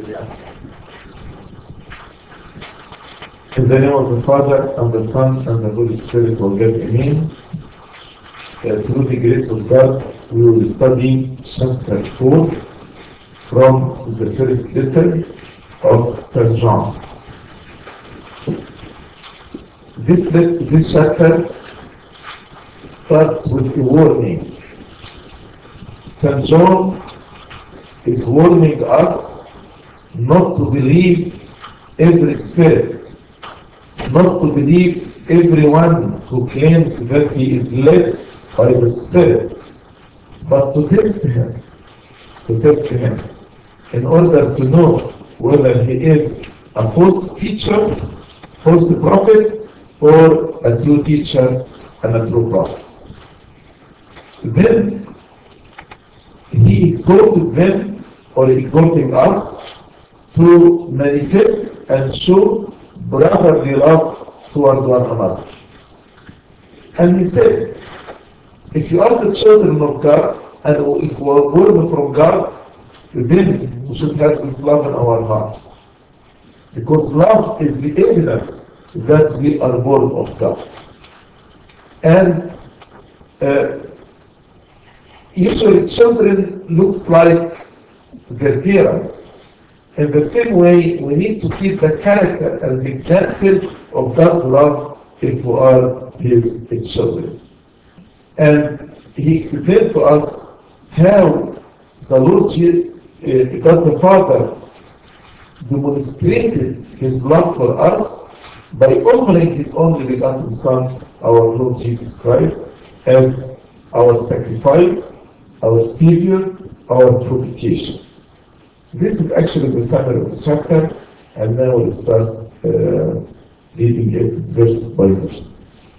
In the name of the Father, and the Son, and the Holy Spirit, will get Amen. Through the grace of God, we will study chapter 4 from the first letter of St. John. This chapter starts with a warning. St. John is warning us not to believe every spirit, not to believe everyone who claims that he is led by the Spirit, but to test him in order to know whether he is a false teacher, false prophet, or a true teacher and a true prophet. Then he exhorted them, or exhorting us, to manifest and show brotherly love toward one another. And he said, if you are the children of God, and if we are born from God, then we should have this love in our heart. Because love is the evidence that we are born of God. And usually children looks like their parents. In the same way, we need to keep the character and the example of God's love if we are His children. And He explained to us how the Lord God the Father demonstrated His love for us by offering His only begotten Son, our Lord Jesus Christ, as our sacrifice, our Savior, our propitiation. This is actually the summary of the chapter, and now we'll start reading it verse by verse.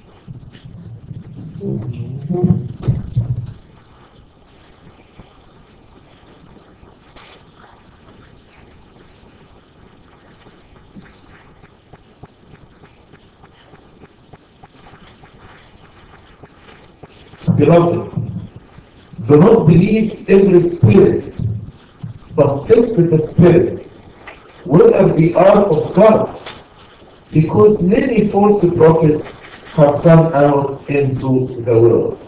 Beloved, do not believe every spirit, but test the spirits, whether they are of God, because many false prophets have come out into the world.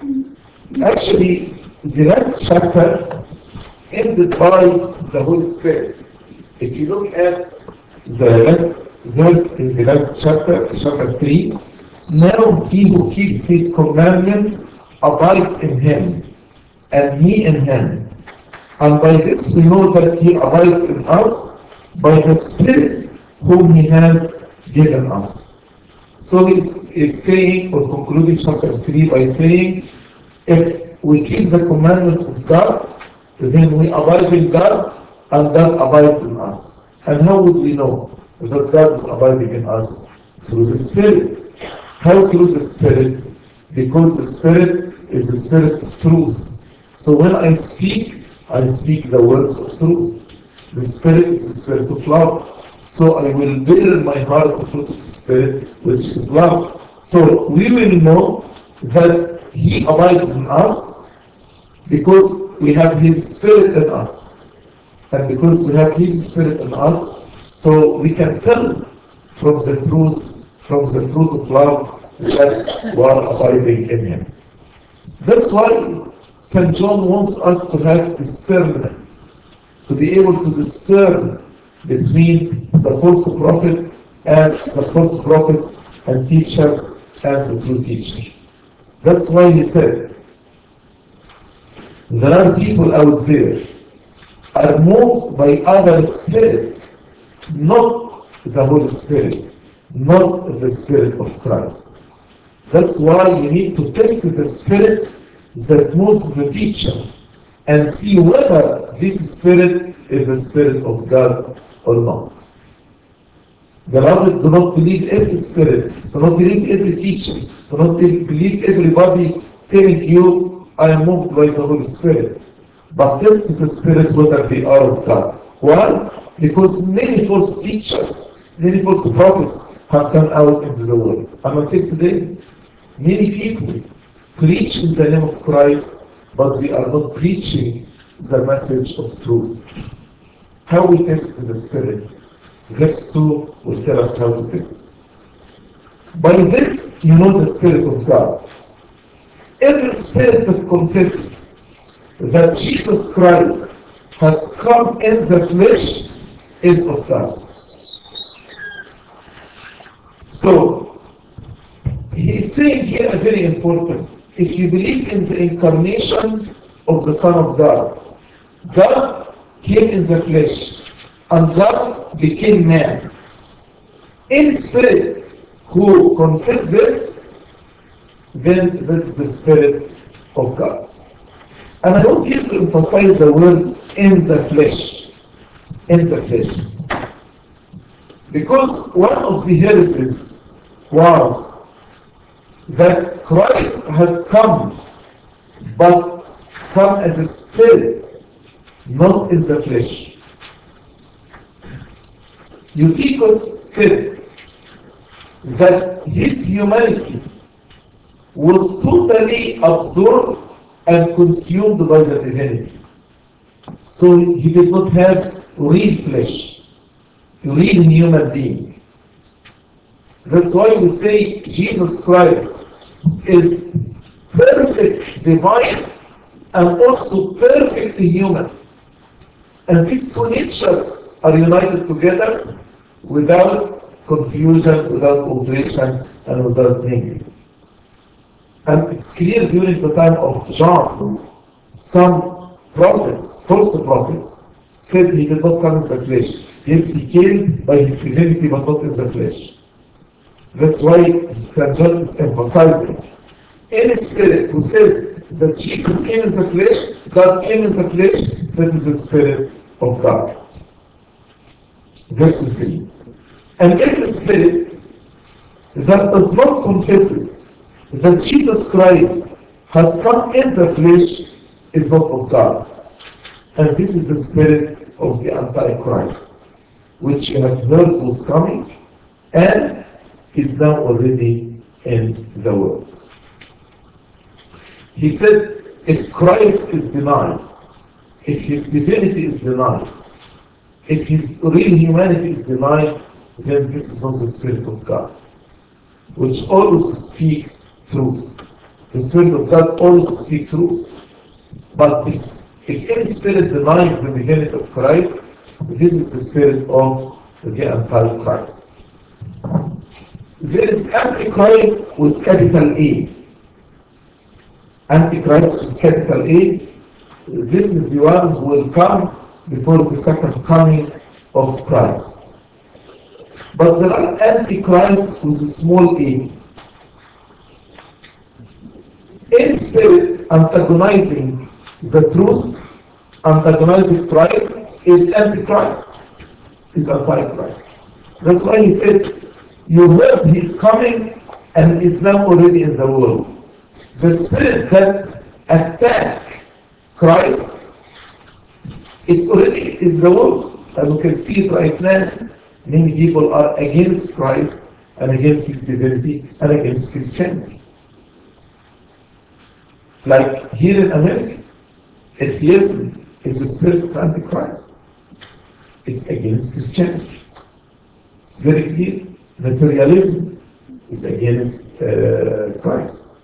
Actually, the last chapter ended by the Holy Spirit. If you look at the last verse in the last chapter, chapter 3, now he who keeps his commandments abides in him, and he in him. And by this we know that he abides in us by the Spirit whom he has given us. So he's saying, or concluding chapter 3 by saying, if we keep the commandment of God, then we abide in God, and God abides in us. And how would we know that God is abiding in us? Through the Spirit. How through the Spirit? Because the Spirit is the Spirit of truth. So when I speak the words of truth. The Spirit is the Spirit of love. So I will bear in my heart the fruit of the Spirit, which is love. So we will know that He abides in us because we have His Spirit in us. And because we have His Spirit in us, so we can tell from the truth, from the fruit of love, that we are abiding in Him. That's why St. John wants us to have discernment, to be able to discern between the false prophet and the false prophets and teachers as the true teacher. That's why he said, there are people out there are moved by other spirits, not the Holy Spirit, not the Spirit of Christ. That's why you need to test the Spirit that moves the teacher and see whether this Spirit is the Spirit of God or not. Beloved, do not believe every spirit, do not believe every teaching, do not believe everybody telling you, I am moved by the Holy Spirit. But test the Spirit whether they are of God. Why? Because many false teachers, many false prophets have come out into the world. And until today, many people preach in the name of Christ, but they are not preaching the message of truth. how we test the Spirit. Verse 2 will tell us how to test. By this you know the Spirit of God. Every spirit that confesses that Jesus Christ has come in the flesh is of God. So, he's saying here a very important. If you believe in the incarnation of the Son of God, God came in the flesh, and God became man. Any spirit who confesses this, then that's the Spirit of God. And I want here to emphasize the word in the flesh. In the flesh. Because one of the heresies was that Christ had come, but come as a spirit, not in the flesh. Eutychus said that his humanity was totally absorbed and consumed by the divinity. So he did not have real flesh, real human being. That's why we say Jesus Christ is perfect divine and also perfect human. And these two natures are united together without confusion, without alteration, and without mingling. And it's clear during the time of John, some prophets, false prophets, said he did not come in the flesh. Yes, he came by his divinity, but not in the flesh. That's why St. John is emphasizing. Any spirit who says that Jesus came in the flesh, God came in the flesh, that is the Spirit of God. Verse 3. And every spirit that does not confess that Jesus Christ has come in the flesh is not of God. And this is the spirit of the Antichrist, which you have heard was coming and is now already in the world. He said, if Christ is denied, if his divinity is denied, if his real humanity is denied, then this is not the Spirit of God, which always speaks truth. The Spirit of God always speaks truth. But if any spirit denies the divinity of Christ, this is the spirit of the Antichrist. There is Antichrist with capital A. Antichrist with capital A. This is the one who will come before the second coming of Christ. But there are Antichrist with a small a. Any spirit antagonizing the truth, antagonizing Christ, is Antichrist, is Antichrist. That's why he said, you heard he's coming and is now already in the world. The spirit that attack Christ, it's already in the world. And we can see it right now. Many people are against Christ and against his divinity and against Christianity. Like here in America, atheism is the spirit of Antichrist. It's against Christianity. It's very clear. Materialism is against Christ.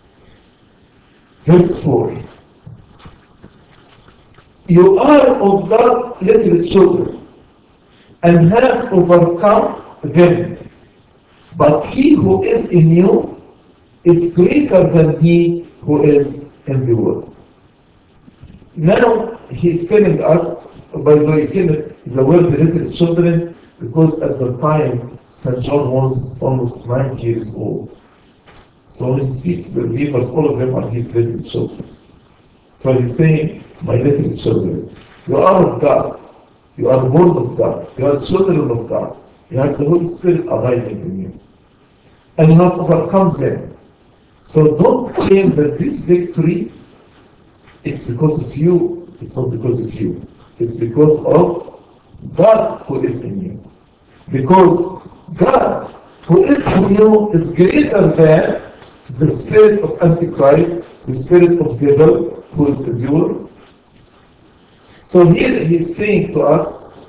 Verse 4. You are of God little children, and have overcome them. But he who is in you is greater than he who is in the world. Now he's telling us, by the way, the word little children, because at the time St. John was almost 90 years old. So when he speaks to the believers, all of them are his little children. So he's saying, my little children, you are of God. You are born of God. You are children of God. You have the Holy Spirit abiding in you. And you have overcome them. So don't claim that this victory is because of you. It's not because of you. It's because of God who is in you. Because God who is in you is greater than the spirit of Antichrist, the spirit of devil who is in the world. So here he is saying to us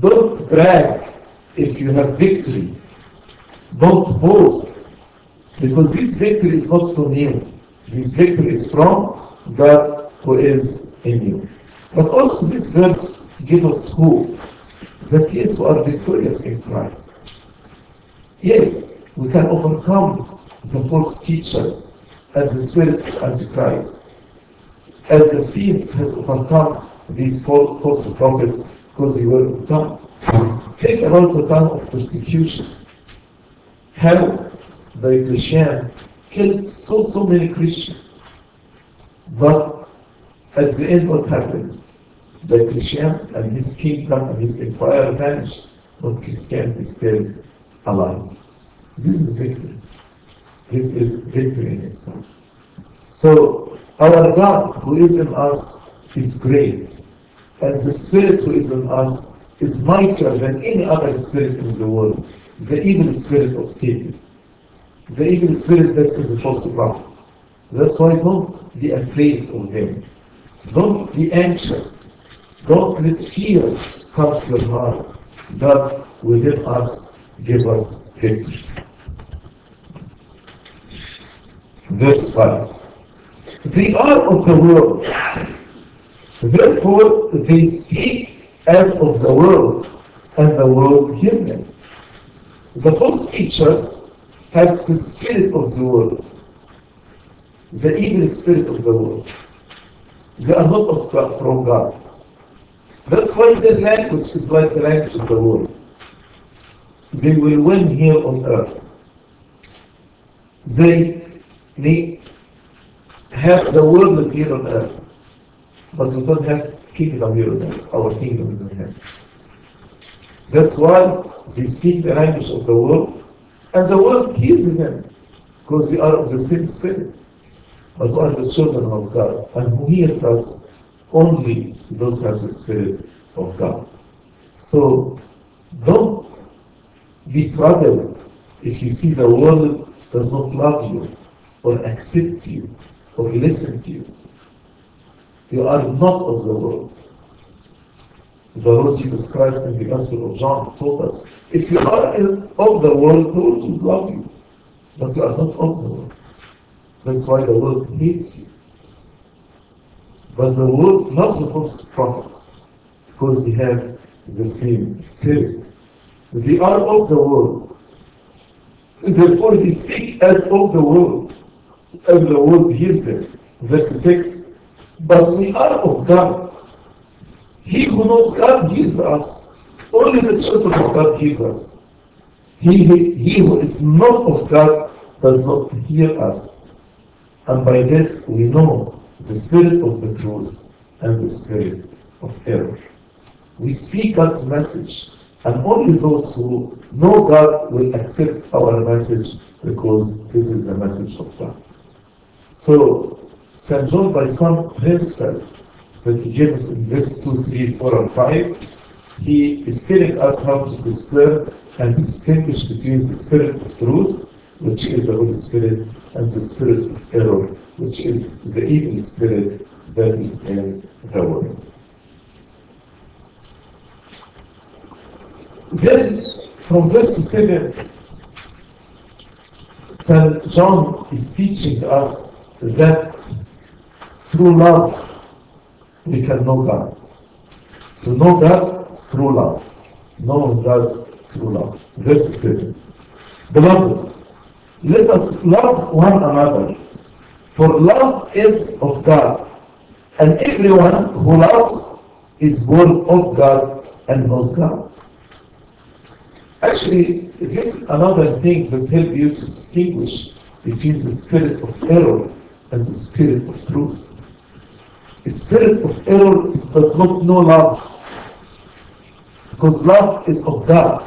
Don't brag if you have victory. Don't boast, because this victory is not from you. This victory is from God who is in you. But also this verse gives us hope that yes, we are victorious in Christ. Yes, we can overcome the false teachers and the spirit of Antichrist, as the seeds has overcome these false prophets because they were of God. Think about the time of persecution. How Diocletian killed so many Christians. But at the end what happened? Diocletian and his kingdom and his empire vanished, but Christianity is still alive. This is victory. This is victory in itself. So our God who is in us is great, and the Spirit who is in us is mightier than any other spirit in the world. The evil spirit of Satan. The evil spirit that is the false prophet. That's why don't be afraid of them. Don't be anxious. Don't let fear come to your heart. God within us give us victory. Verse 5. They are of the world. Therefore they speak as of the world, and the world hear them. The false teachers have the spirit of the world, the evil spirit of the world. They are not of God, from God. That's why their language is like the language of the world. They will win here on earth. They may have the world here on earth, but we don't have kingdom here on earth. Our kingdom is in heaven. That's why they speak the language of the world, and the world hears them, because they are of the same spirit. But we are the children of God, and who hears us? Only those who have the Spirit of God. So don't be troubled if you see the world does not love you, or accept you, or listen to you. You are not of the world. The Lord Jesus Christ in the Gospel of John told us, if you are of the world will love you, but you are not of the world. That's why the world hates you. But the world loves the false prophets because they have the same spirit. They are of the world. Therefore they speak as of the world, and the world hears them. Verse 6. But we are of God. He who knows God hears us. Only the children of God hears us. He who is not of God does not hear us. And by this we know the spirit of the truth and the spirit of error. We speak God's message, and only those who know God will accept our message, because this is the message of God. So, St. John, by some principles that he gives in verse 2, 3, 4, and 5, he is telling us how to discern and distinguish between the spirit of truth, which is the Holy Spirit, and the spirit of error, which is the evil spirit that is in the world. Then, from verse 7, St. John is teaching us that through love we can know God. To know God through love. Knowing God through love. Verse 7. Beloved, let us love one another, for love is of God, and everyone who loves is born of God and knows God. Actually, this is another thing that helps you to distinguish between the spirit of error and the spirit of truth. The spirit of error does not know love, because love is of God.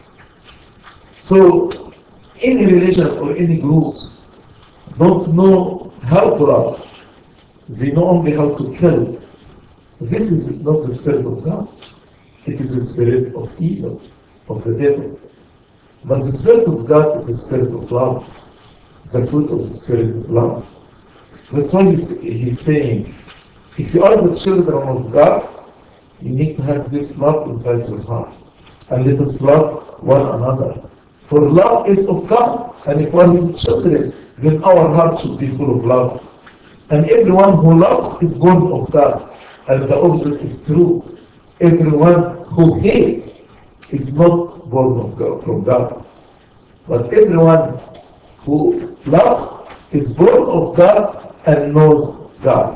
So, any religion or any group don't know how to love. They know only how to kill. This is not the spirit of God. It is the spirit of evil, of the devil. But the spirit of God is the spirit of love. The fruit of the spirit is love. That's why he's saying, if you are the children of God, You need to have this love inside your heart. And let us love one another. For love is of God. And if one is children, then our heart should be full of love. And everyone who loves is born of God. And the opposite is true. Everyone who hates is not born of God, from God. But everyone who loves is born of God and knows God.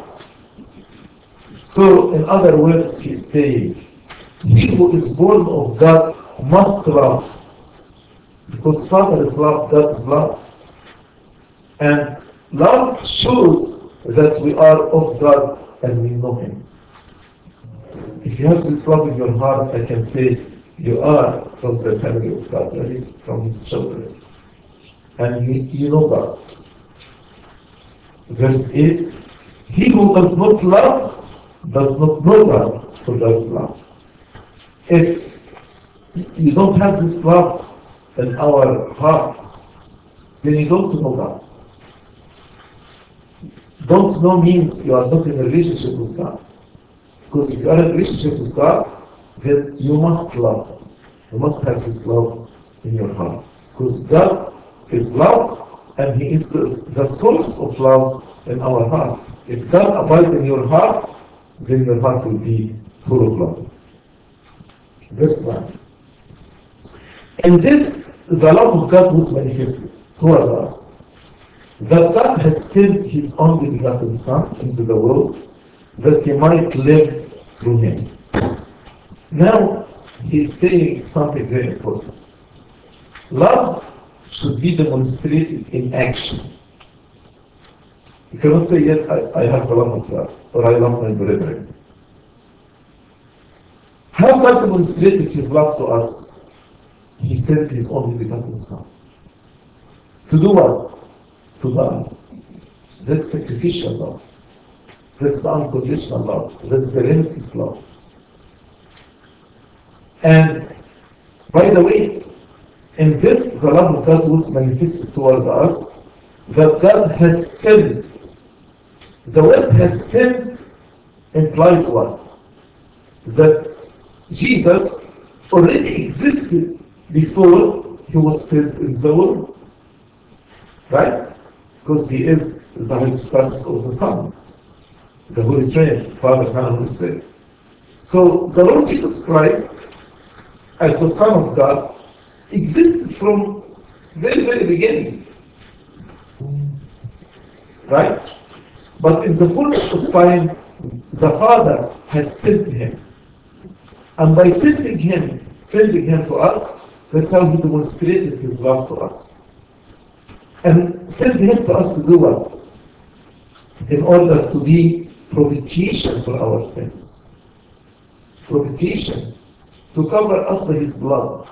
So, in other words, he's saying, he who is born of God must love. Because Father is love, God is love. And love shows that we are of God and we know Him. If you have this love in your heart, I can say you are from the family of God, that is from His children. And you know God. Verse 8, he who does not love does not know God, for God is love. If you don't have this love in our hearts, then you don't know God. Don't know means you are not in a relationship with God. Because if you are in a relationship with God, then you must love. You must have this love in your heart. Because God is love, and He is the source of love in our heart. If God abides in your heart, then your heart will be full of love. Verse 9. In this, the love of God was manifested toward us, that God has sent His only begotten Son into the world, that He might live through Him. Now, He is saying something very important. Love should be demonstrated in action. You cannot say, yes, I have the love of God, or I love my brethren. How God demonstrated His love to us? He sent His only begotten Son. To do what? To die. That's sacrificial love. That's the unconditional love. That's the limitless love. And, by the way, in this, the love of God was manifested toward us, that God has sent. The word has sent implies what? That Jesus already existed before He was sent in the world. Right? Because He is the hypostasis of the Son, the Holy Trinity, Father, Son, and Holy Spirit. So the Lord Jesus Christ, as the Son of God, existed from very, very beginning. Right? But in the fullness of time, the Father has sent Him. And by sending Him to us, that's how He demonstrated His love to us. And sent Him to us to do what? In order to be propitiation for our sins. Propitiation. To cover us by His blood.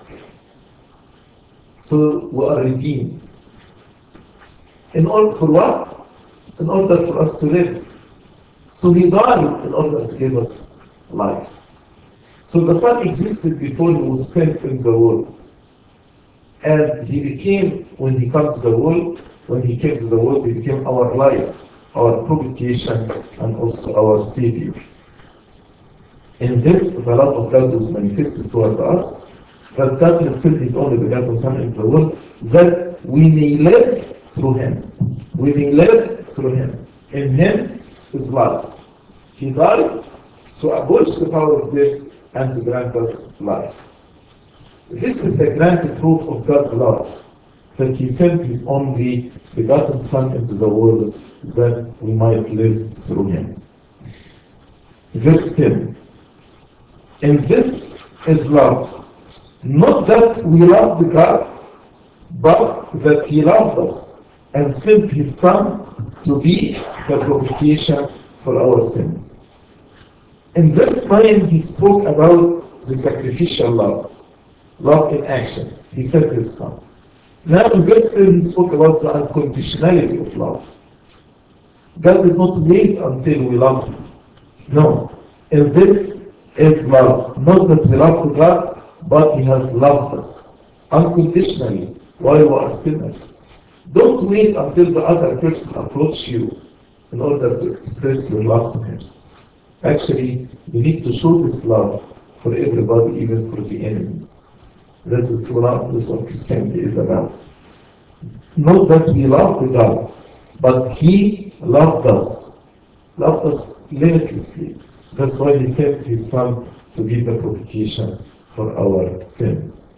So we are redeemed. In order for what? In order for us to live. So He died in order to give us life. So the Son existed before He was sent in the world. And He became, when He came to the world, He became our life, our propitiation, and also our Savior. In this, the love of God was manifested toward us, that God has sent His only begotten Son into the world, that we may live through Him. We may live through Him. In Him is life. He died to abolish the power of death and to grant us life. This is the granted proof of God's love, that He sent His only begotten Son into the world, that we might live through Him. Verse 10. And this is love, not that we loved God, but that He loved us and sent His Son to be the propitiation for our sins. In verse 9, He spoke about the sacrificial love in action. He sent His Son. Now in verse 10, He spoke about the unconditionality of love. God did not wait until we love Him. No. And this is love. Not that we loved God, but He has loved us unconditionally while we are sinners. Don't wait until the other person approaches you in order to express your love to him. Actually, we need to show this love for everybody, even for the enemies. That's the true love. That's what Christianity is about. Not that we loved God, but He loved us limitlessly. That's why He sent His Son to be the propitiation for our sins.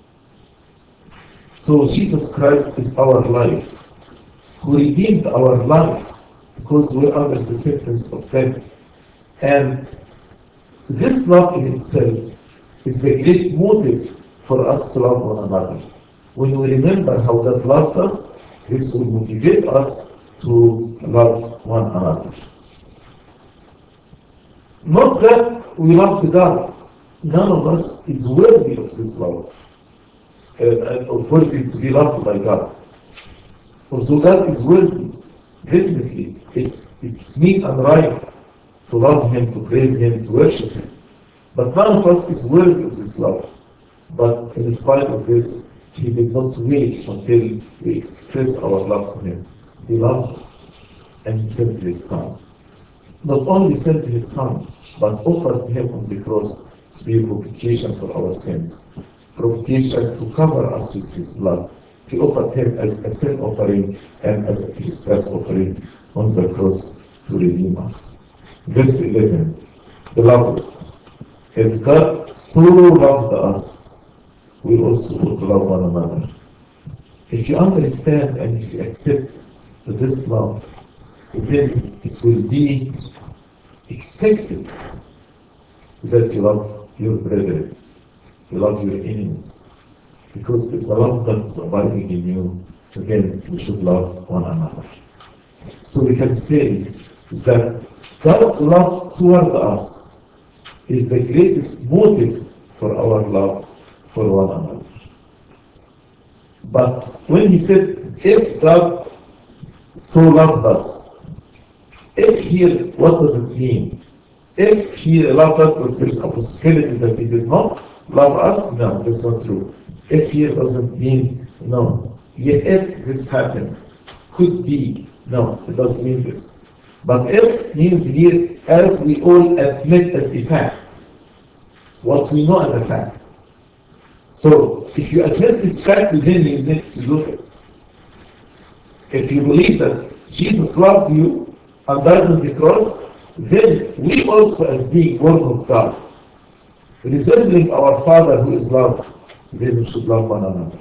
So Jesus Christ is our life, who redeemed our life because we're under the sentence of death. And this love in itself is a great motive for us to love one another. When we remember how God loved us, this will motivate us to love one another. Not that we loved God. None of us is worthy of this love, of worthy to be loved by God. Also, God is worthy, definitely. It's meet and right to love Him, to praise Him, to worship Him. But none of us is worthy of this love. But in spite of this, He did not wait until we express our love to Him. He loved us, and He sent His Son. Not only sent His Son, but offered Him on the cross to be a propitiation for our sins. Propitiation to cover us with His blood. He offered Him as a sin offering and as a trespass offering on the cross to redeem us. Verse 11, Beloved, if God so loved us, we also ought to love one another. If you understand and if you accept this love, then it will be expected that you love your brethren, you love your enemies. Because if the love of God is abiding in you, then we should love one another. So we can say that God's love toward us is the greatest motive for our love for one another. But when He said, if God so loved us, if here, what does it mean? If He loved us, but there's a possibility that He did not love us? No, that's not true. If here doesn't mean no. Yeah, if this happened, could be. No, it doesn't mean this. But if means here, as we all admit as a fact, what we know as a fact. So, if you admit this fact, then you need to do this. If you believe that Jesus loved you and died on the cross, then we also, as being born of God, resembling our Father who is love, then we should love one another.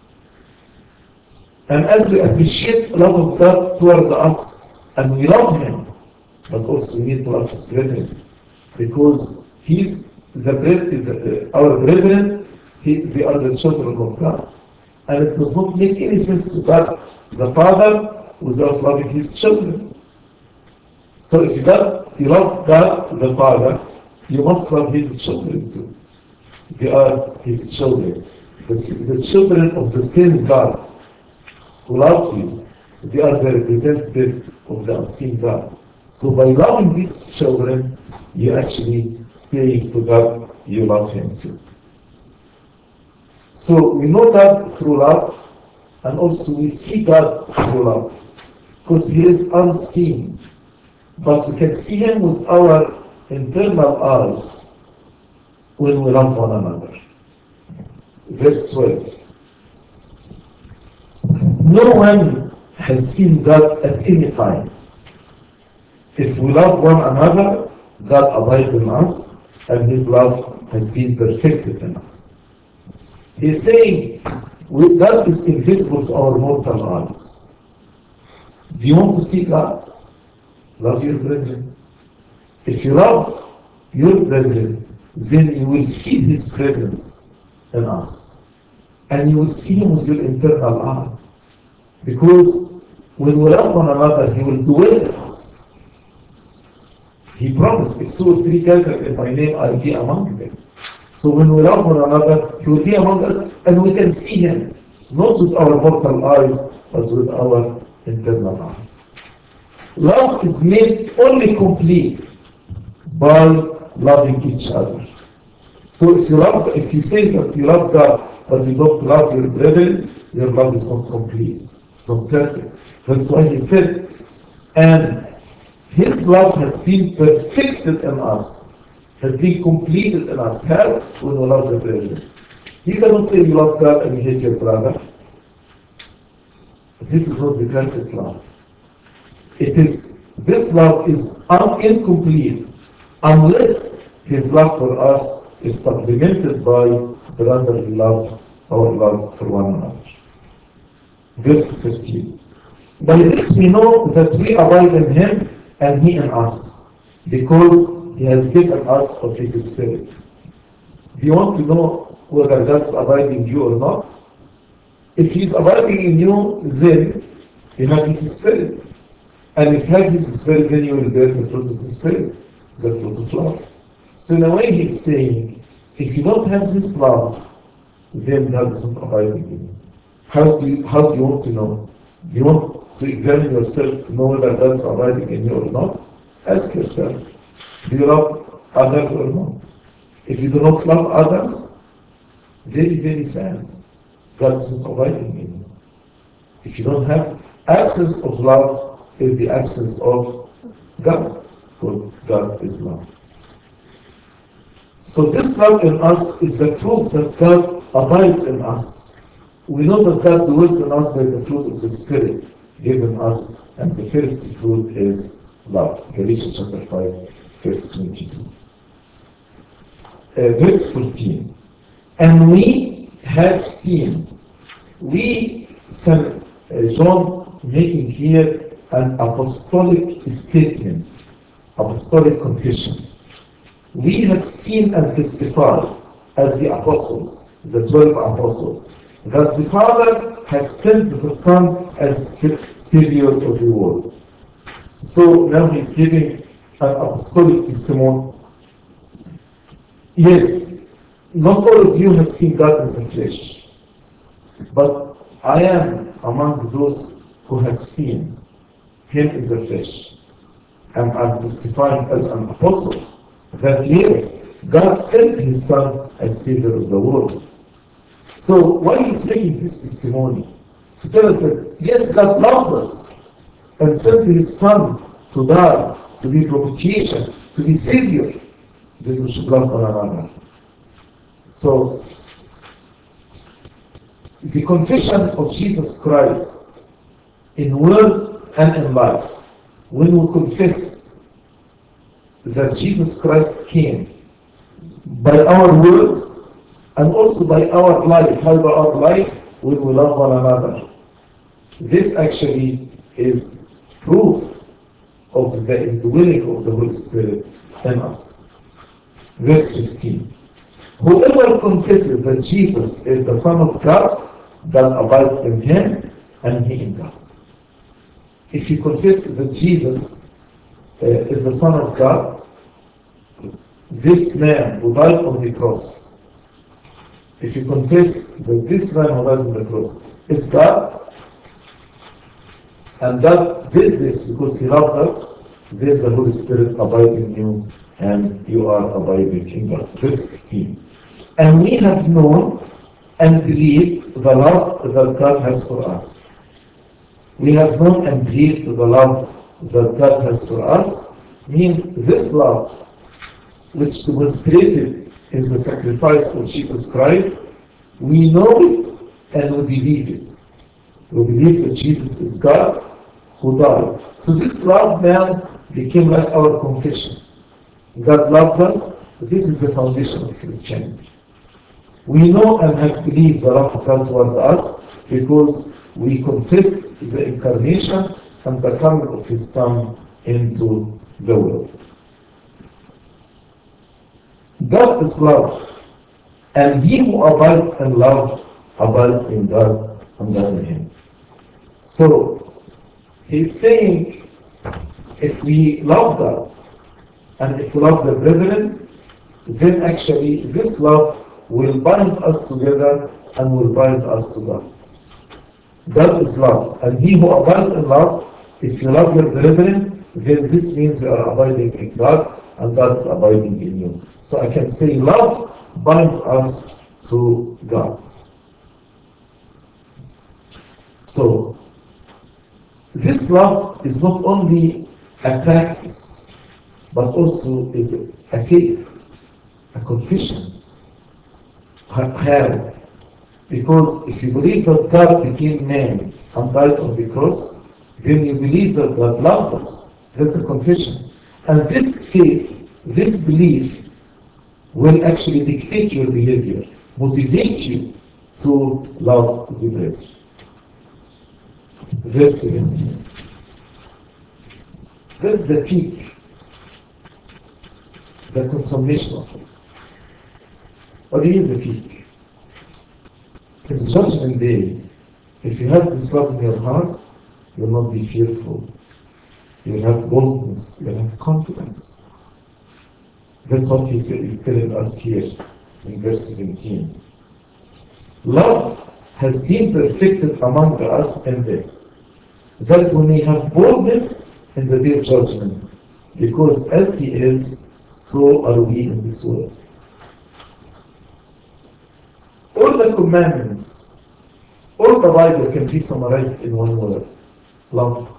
And as we appreciate the love of God toward us, and we love Him, but also we need to love His brethren, because He's our brethren, they are the children of God. And it does not make any sense to God, the Father, without loving His children. So if you love God, the Father, you must love His children too. They are His children. The children of the same God who loves you. They are the representative of the unseen God. So by loving these children, you actually say to God, you love Him too. So we know God through love, and also we see God through love, because He is unseen. But we can see Him with our internal eyes when we love one another. Verse 12. No one has seen God at any time. If we love one another, God abides in us, and His love has been perfected in us. He's saying, God is invisible to our mortal eyes. Do you want to see God? Love your brethren. If you love your brethren, then you will feel His presence in us. And you will see Him with your internal eye. Because when we love one another, He will dwell in us. He promised, if 2 or 3 gather in my name, I will be among them. So when we love one another, He will be among us, and we can see Him, not with our mortal eyes, but with our internal eye. Love is made only complete by loving each other. So if you say that you love God, but you don't love your brethren, your love is not complete. It's not perfect. That's why He said, and His love has been perfected in us, has been completed in us. How? When we love the brethren. You cannot say you love God and you hate your brother. This is not the perfect love. This love is incomplete unless His love for us is supplemented by brotherly love or love for one another. Verse 13. By this we know that we abide in Him and He in us, because He has given us of His Spirit. Do you want to know whether God's abiding in you or not? If He's abiding in you, then you have His Spirit. And if you have His Spirit, then you will bear the fruit of the Spirit, the fruit of love. So in a way He's saying, if you don't have this love, then God isn't abiding in you. How do you want to know? Do you want to examine yourself to know whether God's abiding in you or not? Ask yourself, do you love others or not? If you do not love others, very, very sad. God isn't abiding in you. If you don't have absence of love, is the absence of God. For God is love. So this love in us is the proof that God abides in us. We know that God dwells in us by the fruit of the Spirit given us, and the first fruit is love. Galatians chapter 5, verse 22. Verse 14. And we have seen. John making here an apostolic statement, apostolic confession. We have seen and testified as the apostles, the 12 apostles, that the Father has sent the Son as Savior of the world. So now he's giving an apostolic testimony. Yes, not all of you have seen God in the flesh, but I am among those who have seen Him in the flesh. And I'm testifying as an apostle that yes, God sent His Son as Savior of the world. So why He's making this testimony? To tell us that yes, God loves us and sent His Son to die, to be propitiation, to be Savior, then we should love one another. So the confession of Jesus Christ in word and in life, when we confess that Jesus Christ came by our words and also by our life, how by our life when we love one another, this actually is proof of the indwelling of the Holy Spirit in us. Verse 15. Whoever confesses that Jesus is the Son of God, that abides in Him and He in God. If you confess that Jesus is the Son of God, this man who died on the cross, if you confess that this man who died on the cross is God, and God did this because He loves us, then the Holy Spirit abides in you and you are abiding in God. Verse 16. And we have known and believed the love that God has for us. We have known and believed the love that God has for us means this love which demonstrated in the sacrifice of Jesus Christ, we know it and we believe it. We believe that Jesus is God who died. So this love now became like our confession. God loves us. This is the foundation of Christianity. We know and have believed the love of God toward us because we confess the incarnation and the coming of His Son into the world. God is love, and he who abides in love abides in God and God in him. So he's saying, if we love God and if we love the brethren, then actually this love will bind us together and will bind us to God. God is love, and he who abides in love, if you love your brethren, then this means you are abiding in God and God is abiding in you. So I can say love binds us to God. So this love is not only a practice, but also is a faith, a confession. How? Because if you believe that God became man and died on the cross, then you believe that God loved us. That's a confession. And this faith, this belief, will actually dictate your behavior, motivate you to love the brethren. Verse 17. That's the peak, the consummation of it. What is the peak? It's judgment day. If you have this love in your heart, you will not be fearful. You will have boldness, you will have confidence. That's what he is telling us here in verse 17. Love has been perfected among us in this, that we may have boldness in the day of judgment, because as he is, so are we in this world. All the commandments, all the Bible can be summarized in one word: love.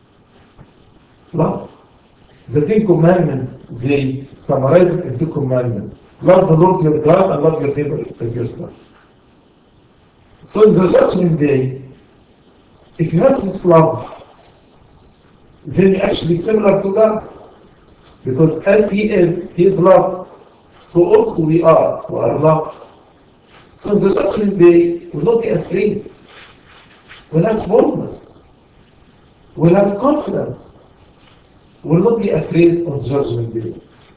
Love. The 10 commandments, they summarize it in 2 commandments. Love the Lord your God and love your neighbor as yourself. So in the judgment day, if you have this love, then you're actually similar to God. Because as He is love, so also we are love. So in the judgment day, we'll not be afraid. We'll have boldness. We'll have confidence. Will not be afraid of judgment day.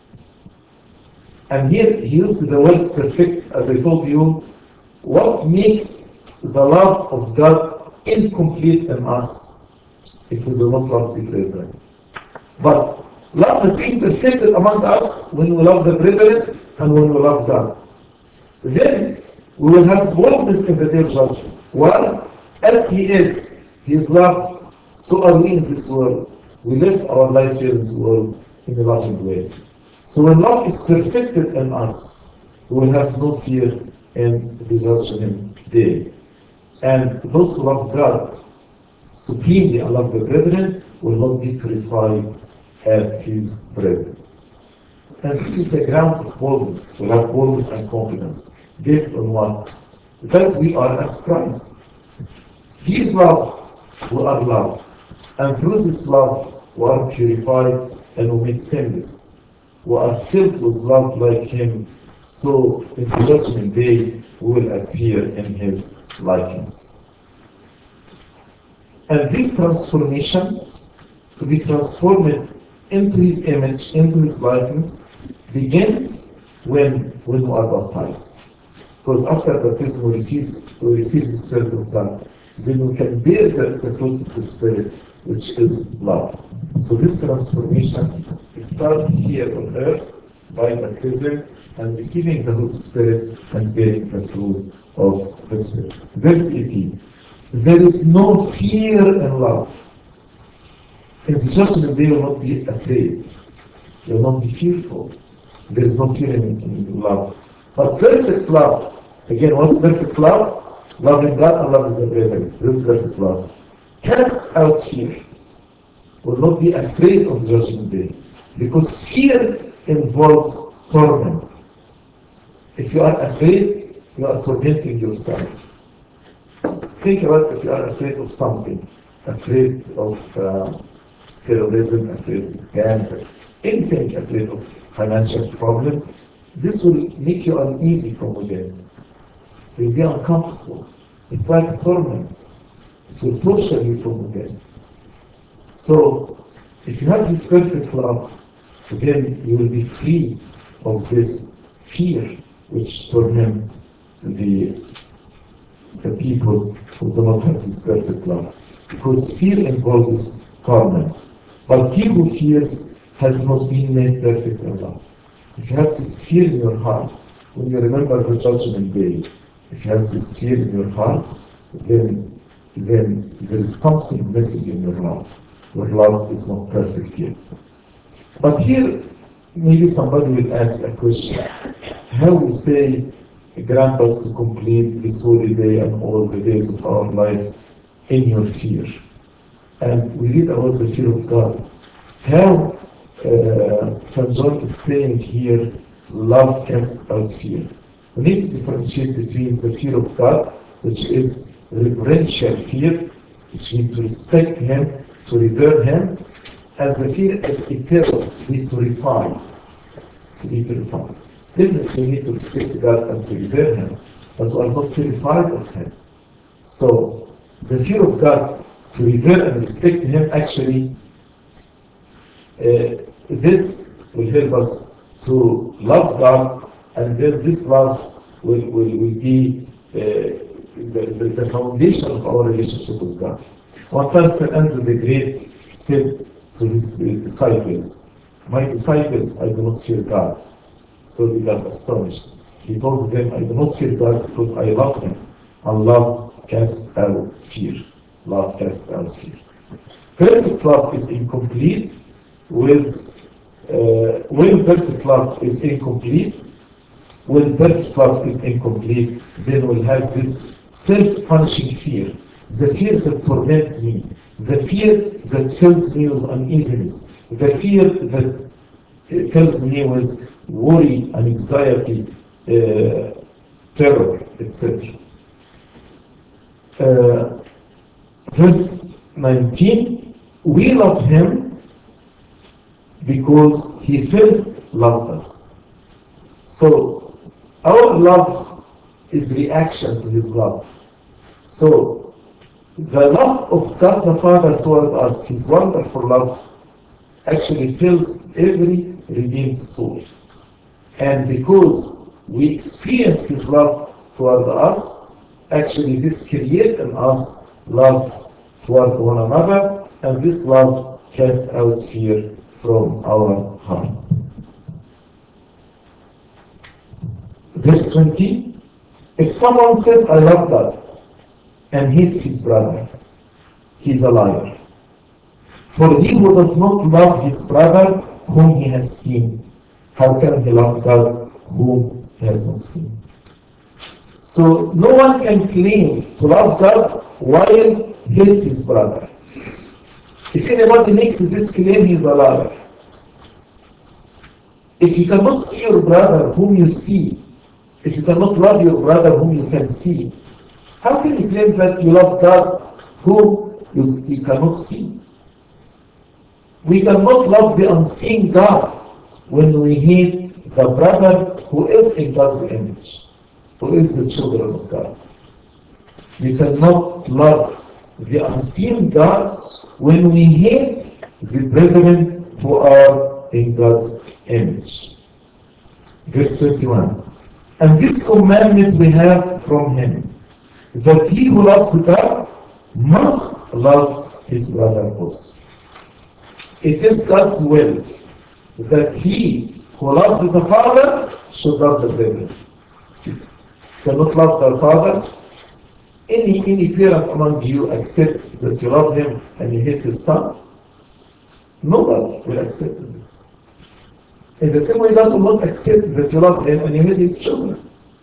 And here he used the word perfect, as I told you. What makes the love of God incomplete in us if we do not love the brethren? But love has been perfected among us when we love the brethren and when we love God. Then we will have boldness in the day of judgment. Why? As He is love, so are we in this world. We live our life here in this world in a loving way. So when love is perfected in us, we will have no fear in the judgment day. And those who love God supremely and love the brethren will not be terrified at His presence. And this is a ground of boldness. We have boldness and confidence. Based on what? That we are as Christ. He is love, we are love. And through this love, we are purified and we made sinless. We are filled with love like Him, so in the judgment day we will appear in His likeness. And this transformation, to be transformed into His image, into His likeness, begins when we are baptized. Because after baptism we receive the Spirit of God. Then we can bear the fruit of the Spirit, which is love. So this transformation starts here on earth by baptism and receiving the Holy Spirit and bearing the fruit of the Spirit. Verse 18. There is no fear in love. In the judgment day you will not be afraid. You will not be fearful. There is no fear in love. But perfect love, again, what's perfect love? Loving God and loving the brethren. This is perfect love. Casts out fear. Will not be afraid of the judgment day. Because fear involves torment. If you are afraid, you are tormenting yourself. Think about if you are afraid of something. Afraid of terrorism, afraid of exam, anything, afraid of financial problem. This will make you uneasy from within. You'll be uncomfortable. It's like torment. It will torture you from within. So, if you have this perfect love, then you will be free of this fear which torment the people who do not have this perfect love. Because fear involves torment. But he who fears has not been made perfect in love. If you have this fear in your heart, when you remember the judgment day, if you have this fear in your heart, then there is something missing in your love. Your love is not perfect yet. But here, maybe somebody will ask a question. How we say, grant us to complete this holy day and all the days of our life in your fear. And we read about the fear of God. how St. John is saying here, love casts out fear. We need to differentiate between the fear of God, which is reverential fear, which means to respect Him, to revere Him, and the fear is eternal, to be terrified. To be terrified. Definitely we need to respect God and to revere Him, but we are not terrified of Him. So, the fear of God, to revere and respect Him, actually, this will help us to love God, and then this love will be the foundation of our relationship with God. One time, St. Andrew the Great said to his disciples, "My disciples, I do not fear God." So they got astonished. He told them, "I do not fear God because I love Him, and love casts out fear." Love casts out fear. Perfect love is incomplete when perfect love is incomplete, when perfect love is incomplete, then we'll have this self-punishing fear, the fear that torments me, the fear that fills me with uneasiness, the fear that fills me with worry and anxiety, terror, etc. Verse 19, we love Him because He first loved us. So, our love is reaction to His love. So, the love of God the Father toward us, His wonderful love, actually fills every redeemed soul. And because we experience His love toward us, actually this creates in us love toward one another, and this love casts out fear from our heart. Verse 20, if someone says, I love God, and hates his brother, he is a liar. For he who does not love his brother whom he has seen, how can he love God whom he has not seen? So no one can claim to love God while hates his brother. If anybody makes this claim, he is a liar. If you cannot see your brother whom you see, if you cannot love your brother whom you can see, how can you claim that you love God whom you cannot see? We cannot love the unseen God when we hate the brother who is in God's image, who is the children of God. We cannot love the unseen God when we hate the brethren who are in God's image. Verse 21. And this commandment we have from Him, that he who loves God must love his brother also. It is God's will that he who loves the Father should love the brethren. Cannot love the Father. Any parent among you accept that you love him and you hate his son? Nobody will accept this. In the same way, God will not accept that you love him and you hate his children.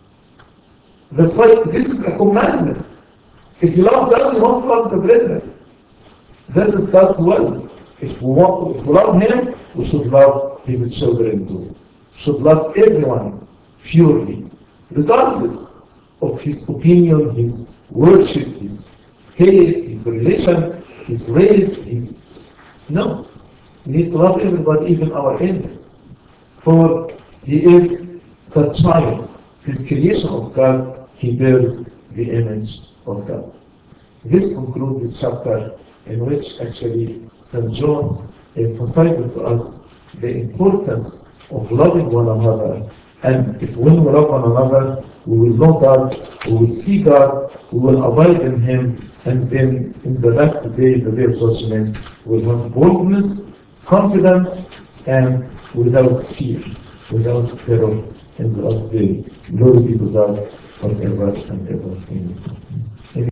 That's why this is a commandment. If you love God, you must love the brethren. That is God's will. If we love Him, we should love His children too. Should love everyone purely, regardless of his opinion, his worship, his faith, his religion, his race, No. We need to love everybody, even our enemies. For he is the child, his creation of God, he bears the image of God. This concludes the chapter in which actually St. John emphasizes to us the importance of loving one another. And if when we love one another, we will know God, we will see God, we will abide in Him, and then in the last day, the day of judgment, we'll have boldness, confidence, and without fear, without terror in the last day. Glory be to God forever and ever. Amen.